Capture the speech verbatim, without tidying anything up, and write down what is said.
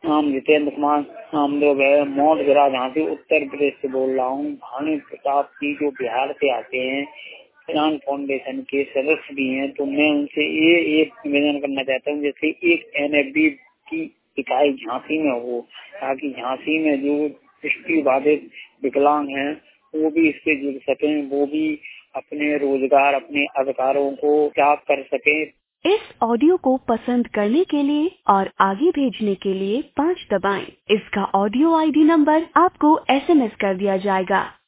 नाम जितेंद्र कुमार नामदेव है, मौदगिरा झांसी उत्तर प्रदेश से बोल रहा हूँ। भानु प्रताप जी जो बिहार से आते हैं, किसान फाउंडेशन के सदस्य भी हैं, तो मैं उनसे ये एक निवेदन करना चाहता हूँ, जैसे एक एन एफ बी की इकाई झांसी में हो, ताकि झांसी में जो दृष्टि बाधित विकलांग हैं वो भी इससे जुड़ सकें, वो भी अपने रोजगार अपने अधिकारों को प्राप्त कर सके। इस ऑडियो को पसंद करने के लिए और आगे भेजने के लिए पाँच दबाएं। इसका ऑडियो आई डी नंबर आपको एस एम एस कर दिया जाएगा।